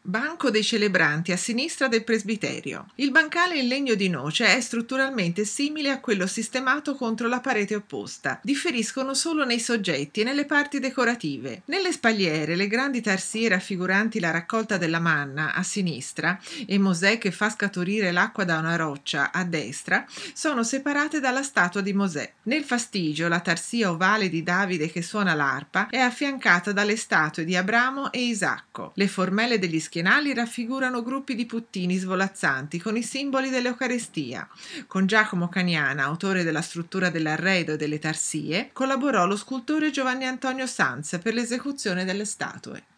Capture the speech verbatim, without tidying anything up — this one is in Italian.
Banco dei celebranti a sinistra del presbiterio. Il bancale in legno di noce è strutturalmente simile a quello sistemato contro la parete opposta. Differiscono solo nei soggetti e nelle parti decorative. Nelle spalliere, le grandi tarsie raffiguranti la raccolta della manna a sinistra e Mosè che fa scaturire l'acqua da una roccia a destra sono separate dalla statua di Mosè. Nel fastigio, la tarsia ovale di Davide che suona l'arpa è affiancata dalle statue di Abramo e Isacco. Le formelle degli schienali raffigurano gruppi di puttini svolazzanti con i simboli dell'Eucarestia. Con Giacomo Caniana, autore della struttura dell'arredo e delle tarsie, collaborò lo scultore Giovanni Antonio Sanz per l'esecuzione delle statue.